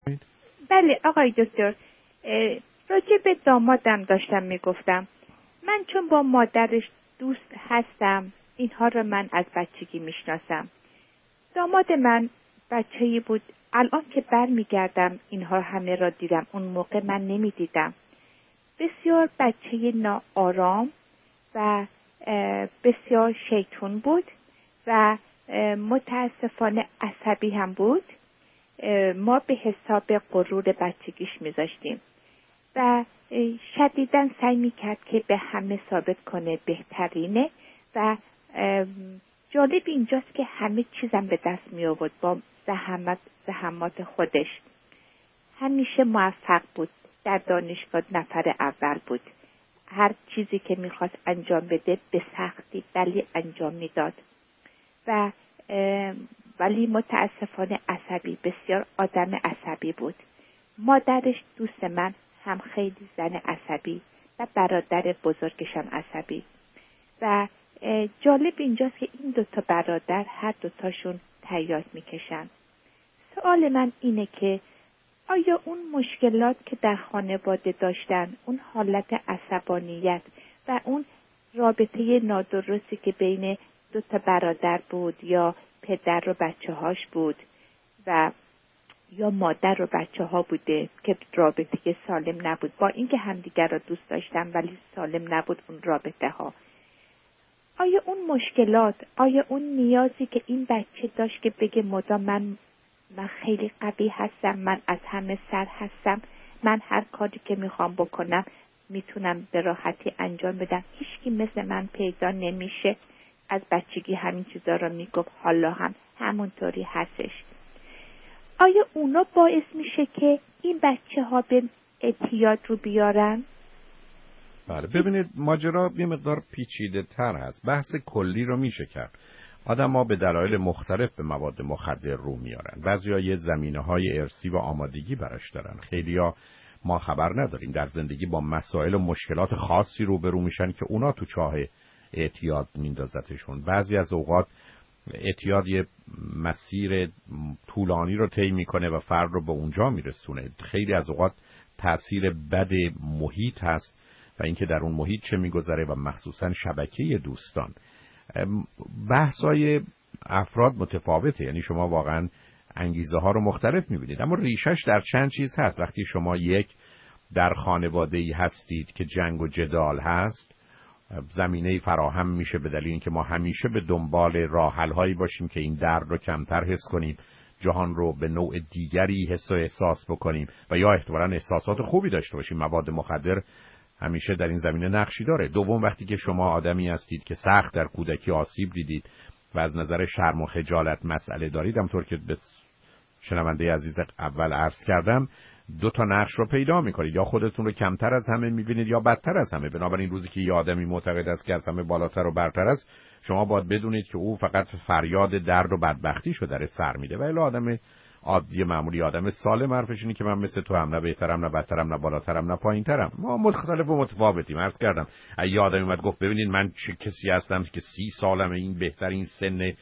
بله آقای دکتر، راجع به دامادم داشتم میگفتم. من چون با مادرش دوست هستم، اینها رو من از بچگی میشناسم. داماد من بچه‌ای بود، الان که برمیگردم اینها همه را دیدم، اون موقع من نمیدیدم. بسیار بچه ناآرام و بسیار شیطون بود و متاسفانه عصبی هم بود. ما به حساب غرور بچگیش میذاشتیم و شدیداً سعی میکرد که به همه ثابت کنه بهترینه و جالب اینجاست که همه چیزم به دست می آورد با زحمات خودش. همیشه موفق بود، در دانشگاه نفر اول بود. هر چیزی که میخواست انجام بده به سختی ولی انجام میداد و ولی متاسفانه عصبی، بسیار آدم عصبی بود. مادرش دوست من هم خیلی زن عصبی و برادر بزرگشم عصبی و جالب اینجاست که این دوتا برادر هر دوتاشون تریاک میکشن. سوال من اینه که آیا اون مشکلات که در خانواده داشتن، اون حالت عصبانیت و اون رابطه نادرستی که بین دوتا برادر بود یا پدر و بچه هاش بود و یا مادر و بچه ها بوده که رابطه سالم نبود، با اینکه همدیگر را دوست داشتن ولی سالم نبود اون رابطه ها، آیا اون مشکلات، آیا اون نیازی که این بچه داشت که بگه مدام من خیلی قوی هستم، من از همه سر هستم، من هر کاری که میخوام بکنم میتونم به راحتی انجام بدم، هیچکی مثل من پیدا نمیشه، از بچگی همین چیزا رو میگفت، حالا هم همونطوری هستش. آیا اونا باعث میشه که این بچه ها به اعتیاد رو بیارن؟ بله، ببینید ماجرا یه مقدار پیچیده تر هست. بحث کلی رو میشه کرد. آدم ها به دلایل مختلف به مواد مخدر رو میارن. بعضیا یه زمینه‌های ارثی و آمادگی براش دارن. خیلیا ما خبر نداریم در زندگی با مسائل و مشکلات خاصی روبرو میشن که اونا تو چاه اعتیاد میندازتشون. بعضی از اوقات اعتیاد یه مسیر طولانی رو طی میکنه و فرد رو به اونجا میرسونه. خیلی از اوقات تأثیر بد محیط هست و اینکه در اون محیط چه میگذره و مخصوصا شبکه دوستان. بحثای افراد متفاوته، یعنی شما واقعا انگیزه ها رو مختلف میبینید، اما ریشش در چند چیز هست. وقتی شما در خانواده‌ای هستید که جنگ و جدال هست، زمینه فراهم میشه به دلیل اینکه ما همیشه به دنبال راه حل هایی باشیم که این درد رو کمتر حس کنیم، جهان رو به نوع دیگری حس و احساس بکنیم و یا احتمالاً احساسات خوبی داشته باشیم. مواد مخدر همیشه در این زمینه نقشی داره. دوم، وقتی که شما آدمی هستید که سخت در کودکی آسیب دیدید و از نظر شرم و خجالت مسئله دارید، همونطور که به شنونده عزیز اول عرض کردم، دو تا نقش رو پیدا میکنید، یا خودتون رو کمتر از همه میبینید یا بدتر از همه. بنابراین روزی که یه آدمی معتقد است که از همه بالاتر و برتر است، شما باید بدونید که او فقط فریاد درد و بدبختیشو در سر میده و الی آدم عادی معمولی، آدم سالم حرفش اینه که من مثل تو هم، نه بهترم نه بدترم نه بالاترم نه پایینترم. ما مختلف و متفاوتیم. عرض کردم یه آدمی اومد گفت ببینید من چه کسی هستم که 30 سالمه، این بهترین سن،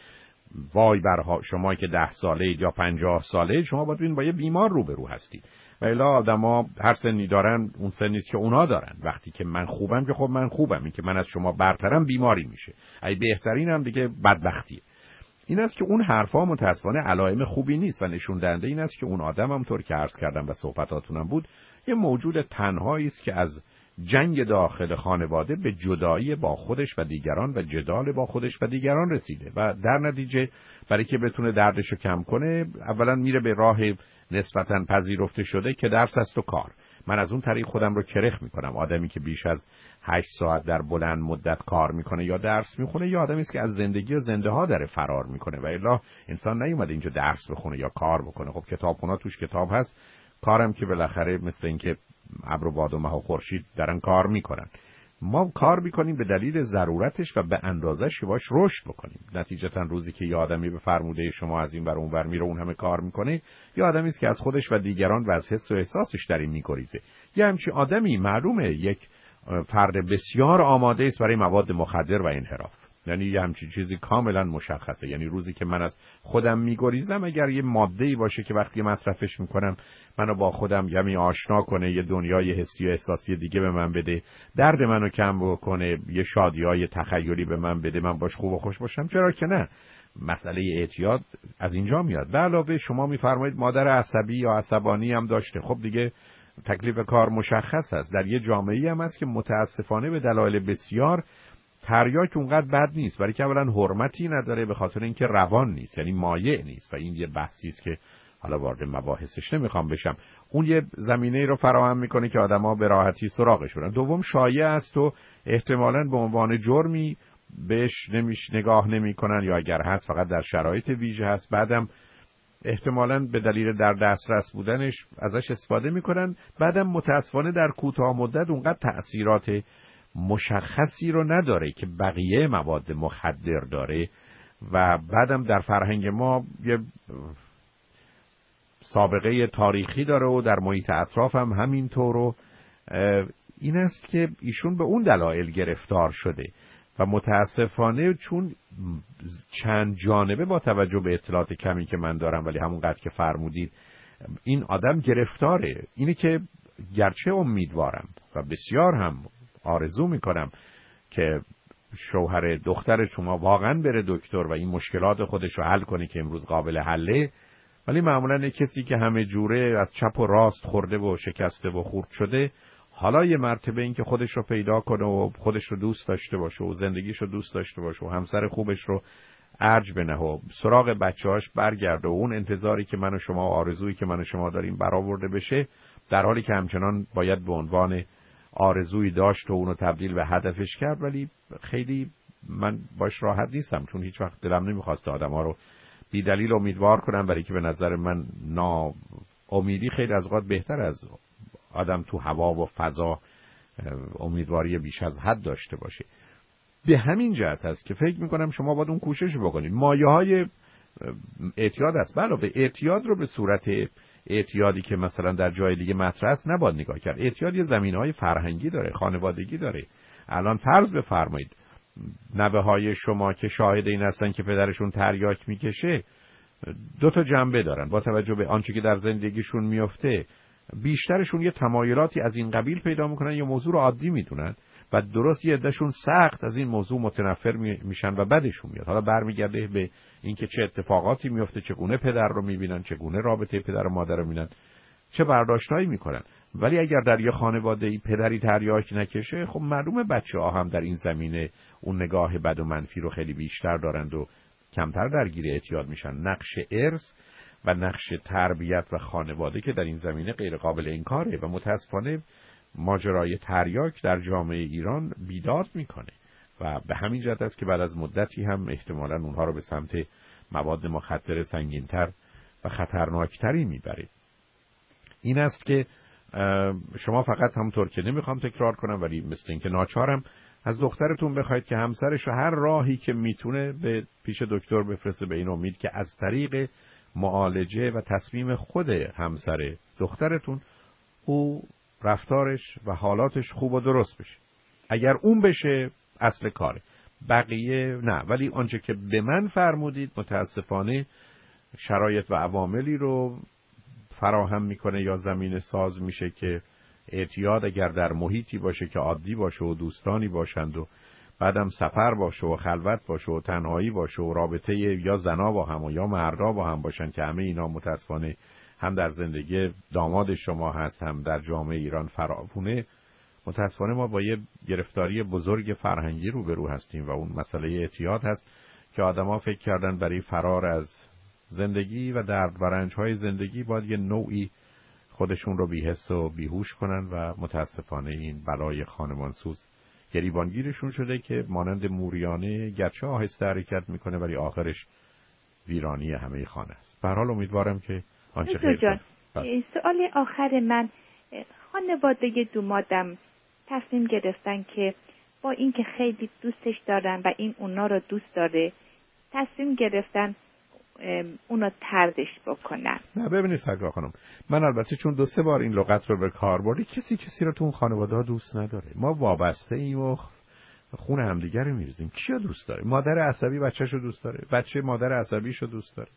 وای بر شما که 10 ساله اید یا 50 ساله اید، شما باید ببینید با یه بیمار روبرو هستید. و الا آدما هر سنی دارن، اون سنی است که اونا دارن. وقتی که من خوبم که خب من خوبم، این که من از شما برترم بیماری میشه، ای بهترینم دیگه بدبختیه. این است که اون حرفا متاسفانه علائم خوبی نیست و نشون دهنده این است که اون آدم همونطور که عرض کردم و صحبتاتونم بود، یه موجود تنهایی است که از جنگ داخل خانواده به جدایی با خودش و دیگران و جدال با خودش و دیگران رسیده و در نتیجه برای که بتونه دردشو کم کنه، اولا میره به راه نسبتاً پذیرفته شده که درس است و کار. من از اون طریق خودم رو کرخ میکنم. آدمی که بیش از 8 ساعت در بلند مدت کار میکنه یا درس میخونه، یا آدمی است که از زندگی و زنده ها داره فرار میکنه و الا انسان نیومده اینجا درس بخونه یا کار بکنه. خب کتابخونه توش کتاب هست، کارم که بالاخره مثل اینکه ابر و باد و مه و خورشید دارن کار میکنن. ما کار میکنیم به دلیل ضرورتش و به اندازه‌اش باش رشد بکنیم. نتیجتا روزی که یه آدمی به فرموده شما از این ور اون ور میره، اون همه کار میکنه، یا آدمی است که از خودش و دیگران و از حس و احساسش در این میگریزه. یه همچین آدمی معلومه یک فرد بسیار آماده است برای مواد مخدر و انحراف. یعنی یه همچین چیزی کاملا مشخصه. یعنی روزی که من از خودم میگریزم، اگر یه ماده‌ای باشه که وقتی مصرفش میکنم منو با خودم یعنی آشنا کنه، یه دنیای حسی و احساسی دیگه به من بده، درد منو کم بکنه، یه شادیای تخیلی به من بده، من باش خوب و خوش باشم، چرا که نه؟ مسئله اعتیاد از اینجا میاد. به علاوه شما میفرمایید مادر عصبی یا عصبانی هم داشته. خب دیگه تکلیف کار مشخص است. در یه جامعه‌ای هم هست که متاسفانه به دلایل بسیار تریاک اونقدر بد نیست، برای که اولا حرمتی نداره، به خاطر اینکه روان نیست، یعنی مایع نیست، و این یه بحثی است که حالا وارد مباحثش نمیخوام بشم. اون یه زمینه‌ای رو فراهم میکنه که آدما به راحتی سراغش برن. دوم شایع است و احتمالاً به عنوان جرمی بهش نگاه نمیکنن، یا اگر هست فقط در شرایط ویژه هست. بعدم احتمالاً به دلیل در دسترس بودنش ازش استفاده میکنن. بعدم متاسفانه در کوتاه مدت اونقدر تأثیرات مشخصی رو نداره که بقیه مواد مخدر داره. و بعدم در فرهنگ ما یه سابقه تاریخی داره و در محیط اطراف هم همینطور. و این است که ایشون به اون دلایل گرفتار شده و متاسفانه چون چند جانبه با توجه به اطلاعات کمی که من دارم، ولی همونقدر که فرمودید این آدم گرفتاره. اینه که گرچه امیدوارم و بسیار هم آرزو میکنم که شوهر دختر شما واقعا بره دکتر و این مشکلات خودش رو حل کنه که امروز قابل حله، ولی معمولا کسی که همه جوره از چپ و راست خورده و شکسته و خورد شده، حالا یه مرتبه این که خودش رو پیدا کنه و خودش رو دوست داشته باشه و زندگیش رو دوست داشته باشه و همسر خوبش رو ارج بنه و سراغ بچه‌هاش برگرده و اون انتظاری که من و شما و آرزویی که من و شما داریم برآورده بشه، در حالی که همچنان باید به عنوان آرزویی داشت و اونو تبدیل به هدفش کرد. ولی خیلی من باش راحت نیستم، چون هیچ وقت دلم نمیخواست آدم‌ها رو بی دلیل امیدوار کنم، برای که به نظر من امیدی خیلی از اوقات بهتر از آدم تو هوا و فضا امیدواری بیش از حد داشته باشه. به همین جهت است که فکر میکنم شما باید اون کوشش بکنید. مایه‌های اعتیاد است. علاوه اعتیاد رو به صورت اعتیادی که مثلا در جای دیگه مطرح است نباید نگاه کرد. اعتیاد یه زمینه‌های فرهنگی داره، خانوادگی داره. الان فرض بفرمایید نوه‌های شما که شاهد این هستن که پدرشون تریاک میکشه، دو تا جنبه دارن. با توجه به آنچه که در زندگیشون میفته، بیشترشون یه تمایلاتی از این قبیل پیدا میکنن یا موضوع رو عادی میدونن و درست یه عده‌شون سخت از این موضوع متنفر میشن و بدشون میاد. حالا برمیگرده به اینکه چه اتفاقاتی میفته، چگونه پدر رو میبینن، چگونه رابطه پدر و مادر رو میبینن، چه برداشتایی میکنن. ولی اگر در یه خانواده‌ای پدری تریاک نکشه، خب معلومه بچه‌ها هم در این زمینه اون نگاه بد و منفی رو خیلی بیشتر دارند و کمتر درگیر اعتیاد میشن. نقش ارث و نقش تربیت و خانواده که در این زمینه غیر قابل انکاره و متاسفانه ماجرای تریاک در جامعه ایران بیداد میکنه و به همین جهت است که بعد از مدتی هم احتمالاً اونها رو به سمت مواد مخدر سنگین‌تر و خطرناکتری میبره. این است که شما فقط همونطور که نمیخوام تکرار کنم، ولی مثل این که ناچارم، از دخترتون بخواید که همسرش رو هر راهی که میتونه به پیش دکتر بفرسته، به این امید که از طریق معالجه و تصمیم خود همسر دخترتون او رفتارش و حالاتش خوب و درست بشه. اگر اون بشه اصل کاره، بقیه نه. ولی آنچه که به من فرمودید متاسفانه شرایط و عواملی رو فراهم میکنه یا زمینه ساز میشه که اعتیاد اگر در محیطی باشه که عادی باشه و دوستانی باشند و بعدم سفر باشه و خلوت باشه و تنهایی باشه و رابطه یا زنا با هم و یا مردا با هم باشن، که همه اینا متاسفانه هم در زندگی داماد شما هست هم در جامعه ایران فراوونه، متاسفانه ما با یه گرفتاری بزرگ فرهنگی روبرو هستیم و اون مسئله اعتیاد هست که آدما فکر کردن برای فرار از زندگی و درد و رنج‌های زندگی باید یه نوعی خودشون رو بی‌حس و بیهوش کنن و متاسفانه این بلای خانمانسوز گریبانگیرشون شده که مانند موریانه گرچه آهسته حرکت میکنه ولی آخرش ویرانی همه خانه است. به هر حال امیدوارم که آنچه خیر. سوال آخر من، خانواده دومادم تصمیم گرفتن که با اینکه خیلی دوستش دارن و این اونا رو دوست داره، تصمیم گرفتن اونو طردش بکنن. نه ببینید سرکار خانم، من البته چون 2-3 بار این لغت رو به کار بردی، کسی رو تو اون خانواده ها دوست نداره. ما وابسته ایم و خون همدیگه رو میریزیم. کیو دوست داره؟ مادر عصبی بچه‌شو دوست داره؟ بچه مادر عصبیشو دوست داره؟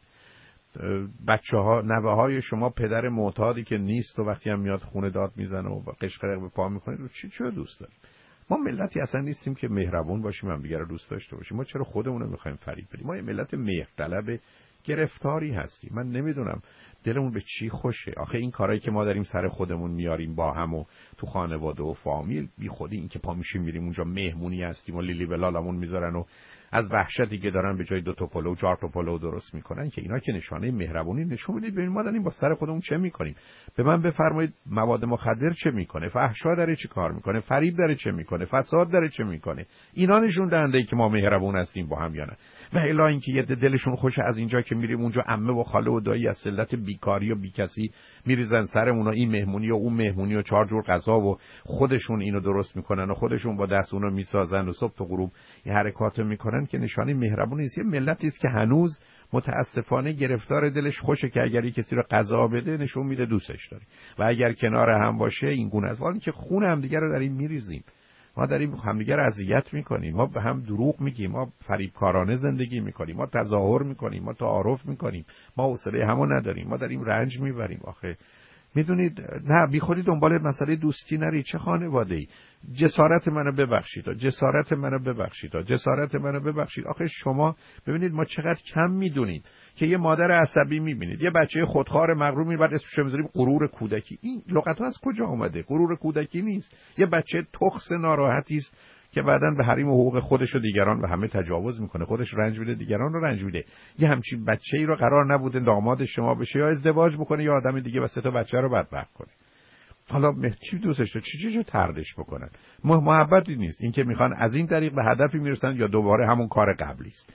بچه‌ها نوه‌های شما پدر معتادی که نیست و وقتی هم میاد خونه داد میزنه و قشقرق به پا میکنه رو چی دوست داره؟ ما ملتی اصلا نیستیم که مهربون باشیم هم دیگه رو دوست داشته باشیم. ما چرا خودمون رو می‌خوایم فریب بدیم؟ ما یه ملت مهرطلب گرفتاری هستیم. من نمیدونم دلمون به چی خوشه. آخه این کارهایی که ما داریم سر خودمون میاریم با هم و تو خانواده و فامیل، بی خودی این که پا میشیم میریم اونجا مهمونی هستیم و لیلی بلالمون میذارن و از وحشتی که دارن به جای 2 تا پلو 4 تا پلو درست میکنن، که اینا که نشانه مهربونی نشون میده. ببین ما داریم با سر خودمون چه میکنیم. به من بفرمایید مواد مخدر چه میکنه، فحشا داره چه کار میکنه، فریب داره چه میکنه، فساد داره چه میکنه. اینا نشون دهنده ای که ما مهربون هستیم با هم یا نه. و الا اینکه یه دلشون خوشه از اینجا که میریم اونجا عمه و خاله و دایی از علت بیکاری و بیکسی میریزن سرمون و این مهمونی و اون مهمونی و 4 جور غذا و خودشون اینو درست میکنن و خودشون با دست اونو میسازن و صبح تا غروب این حرکاتو میکنن، که نشانه مهربونی نیست. یه ملتی است که هنوز متاسفانه گرفتار دلش خوشه که اگر کسی رو غذا بده نشون میده دوستش داره و اگر کنار هم باشه این گونه است. ولی که خون همدیگه رو داریم میریزیم، ما داریم همدیگه رو اذیت میکنیم، ما به هم دروغ میگیم، ما فریبکارانه زندگی میکنیم، ما تظاهر میکنیم، ما تعارف میکنیم، ما حوصله همو نداریم، ما داریم رنج میبریم. آخه میدونید نه، بی خودی دنبال مسئله دوستی نری. چه خانواده‌ای؟ جسارت منو ببخشید، جسارت منو ببخشید، جسارت منو ببخشید. آخه شما ببینید ما چقدر کم میدونید که یه مادر عصبی میبینید، یه بچه خودخوار مغرور میبرد اسمش رو میذاریم غرور کودکی. این لغت‌ها از کجا اومده؟ غرور کودکی نیست، یه بچه تخس ناراحتی است که بعداً به حریم و حقوق خودش و دیگران و همه تجاوز میکنه، خودش رنج میده، دیگران رو رنج میده. یه همچین بچه‌ای رو قرار نبوده داماد شما بشه، یا ازدواج بکنه یا آدم دیگه و 3 تا بچه رو بدبخت کنه. حالا چی دوستش داره؟ چی تردش بکنن؟ محبتی نیست. این که میخوان از این طریق به هدفی میرسن یا دوباره همون کار قبلی است.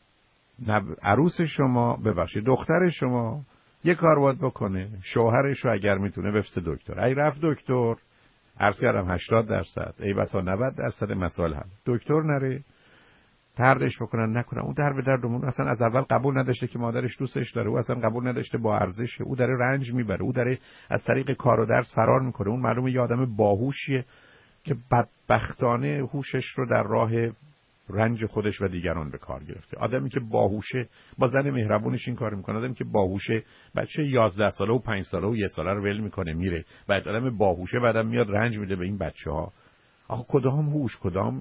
عروس شما ببخشید دختر شما یه کار باید بکنه، شوهرش رو اگر میتونه بفرسته دکتر. ای رفت دکتر، عرض کردم 80%، ای بسا 90% مسائل حل. دکتر نره، طردش بکنن نکنن، اون در به دردمون اصلا از اول قبول نداشته که مادرش دوستش داره، او اصلا قبول نداشته با ارزشه، او داره رنج میبره، او داره از طریق کار و درس فرار میکنه. اون معلومه یه آدم باهوشیه که بدبختانه هوشش رو در راه رنج خودش و دیگران به کار گرفته. آدمی که باهوشه با زن مهربونش این کار میکنه، آدمی که باهوشه بچه 11 ساله و 5 ساله و 1 ساله رو ول میکنه میره. بعد آدم باهوشه بعدم میاد رنج میده به این بچه‌ها. آخه کدام هوش، کدام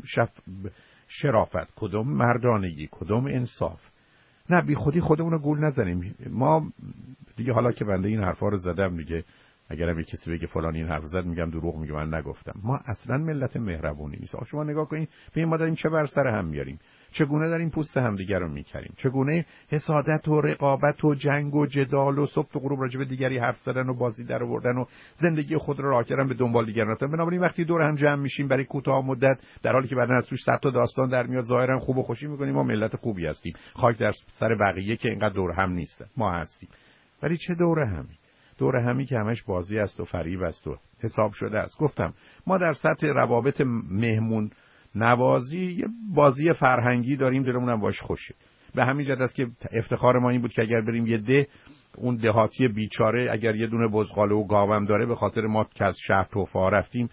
شرافت، کدام مردانگی، کدام انصاف؟ نه بی خودی خودمون رو گول نزنیم. ما دیگه حالا که بنده این حرفا رو زدم دیگه، اگرم یه کسی بگه فلان این حرف زد میگم دروغ میگه، من نگفتم. ما اصلا ملت مهربونی نیست. شما نگاه کنید ببین ما داریم چه بر سر هم میاریم، چگونه داریم پوست همدیگه رو میکریم، چگونه حسادت و رقابت و جنگ و جدال و صبح و غروب راجع به دیگری حرف زدن و بازی در آوردن و زندگی خود رو راه کردن به دنبال دیگران رفتن. بنابراین وقتی دور هم جمع میشیم برای کوتاه مدت در حالی که بعدن از توش 100 تا داستان در میاد ظاهرا خوب و خوشی میکنیم، ما ملت خوبی هستیم، خاک در سر بقیه که اینقدر دور هم نیستن. ما هستیم ولی چه دور همی؟ دور همی که همش بازی است و فریب است و حساب شده است. گفتم ما در سطح روابط مهمون نوازی یه بازی فرهنگی داریم، دلمون هم باش خوشه. به همین جهت است که افتخار ما این بود که اگر بریم یه ده، اون دهاتی بیچاره اگر یه دونه بزغاله و گاوم داره، به خاطر ما که از شهر توفا رفتیم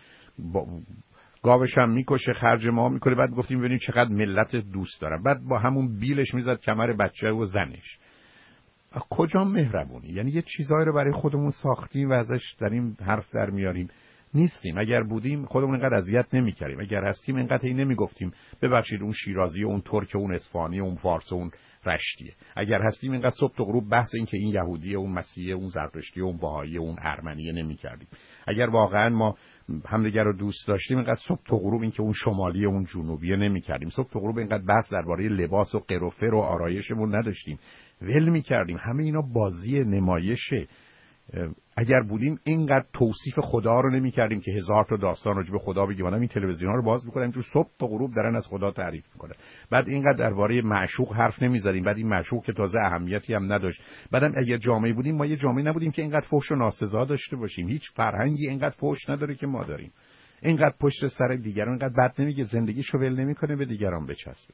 گاوش هم میکشه، خرج ما میکنه، بعد گفتیم ببینیم چقدر ملت دوست دارن، بعد با همون بیلش میزد کمر بچه و زنش. کجا مهربونی؟ یعنی یه چیزایی رو برای خودمون ساختیم و ازش داریم حرف در میاریم. نیستیم. اگر بودیم خودمون اینقدر اذیت نمی‌کردیم. اگر هستیم اینقدر نمیگفتیم ببخشید اون شیرازی، اون ترک، اون اصفهانی، اون فارس، اون رشتیه. اگر هستیم اینقدر صبح تا غروب بحث این که این یهودیه، اون مسیحیه، اون زرتشتیه، اون بهائیه، اون ارمنیه نمی‌کردیم. اگر واقعا ما همدیگر رو دوست داشتیم اینقدر صبح تا غروب این که اون شمالیه، اون جنوبیه نمی‌کردیم. صبح تا غروب اینقدر بحث درباره لباس و قروفر و آرایشمون نداشتیم. ول می‌کردیم. همه اینا بازی نمایشه. اگر بودیم اینقدر توصیف خدا رو نمی‌کردیم که 1000 تا داستان راجع به خدا بگیم. آدم این تلویزیون‌ها رو باز می‌کنه اینجور صبح تا غروب دارن از خدا تعریف می‌کنن. بعد اینقدر درباره معشوق حرف نمی‌زدیم. بعد این معشوق که تازه اهمیتی هم نداشت. بعدم اگر جامعه بودیم، ما یه جامعه نبودیم که اینقدر فحش و ناسزا داشته باشیم. هیچ فرهنگی اینقدر فحش نداره که ما داریم. اینقدر پشت سر دیگران، اینقدر بد نمیگه، زندگیشو ول نمی‌کنه به دیگران بچسبه.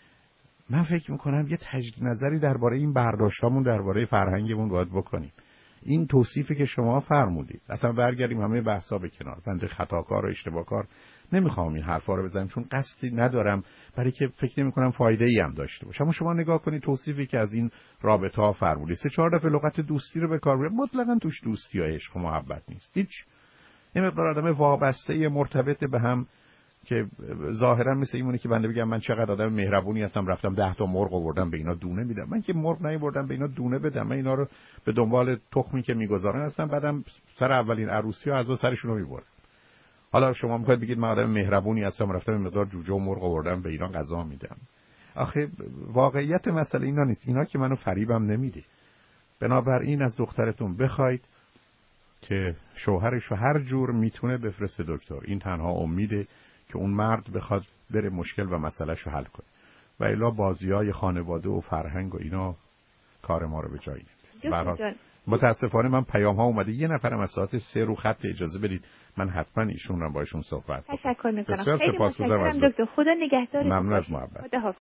من فکر می‌کنم یه تجدید نظری درباره این برداشتامون درباره فرهنگمون باید بکنیم. این توصیفی که شما فرمودید. اصلا برگردیم همه بحثا به کنار. بنده خطاکار و اشتباهکار نمیخوام این حرفا رو بزنم، چون قصدی ندارم، برای که فکر نمی‌کنم فایده‌ای هم داشته باشه. اما شما نگاه کنید توصیفی که از این رابطه‌ها فرمودید، 3-4 دفعه لغت دوستی رو به کار برید. مطلقاً توش دوستی و عشق و محبت نیست. هیچ. این مقدار آدم وابسته مرتبط به هم که ظاهرا مثل اینونه که بنده بگم من چقدر آدم مهربونی هستم، رفتم 10 تا مرغ آوردم به اینا دونه میدم. من که مرغ نیاوردم به اینا دونه بدم، من اینا رو به دنبال تخمی که میگذارن هستم، بعدم سر اولین عروسی ها از سرشون رو میبرم. حالا شما میخواید بگید من آدم مهربونی هستم، رفتم به مقدار جوجه و مرغ آوردم به اینا غذا میدم. آخه واقعیت مسئله اینا نیست. اینا که منو فریبم نمیده. بنابراین از دخترتون بخواید که شوهرش رو هر جور میتونه بفرسته دکتر. این تنها امیده که اون مرد بخواد بره مشکل و مسئله‌شو حل کنه. و الا بازیای خانواده و فرهنگ و اینا کار ما رو به جایی نمیرسه. متاسفانه من پیام ها اومده، یه نفرم از ساعت 3 رو خط، اجازه بدید من حتما ایشون رو با ایشون صحبت کنم. تشکر میکنم. خیلی سپاسگزارم دکتر. خدا نگهدارتون. ممنون از محبت.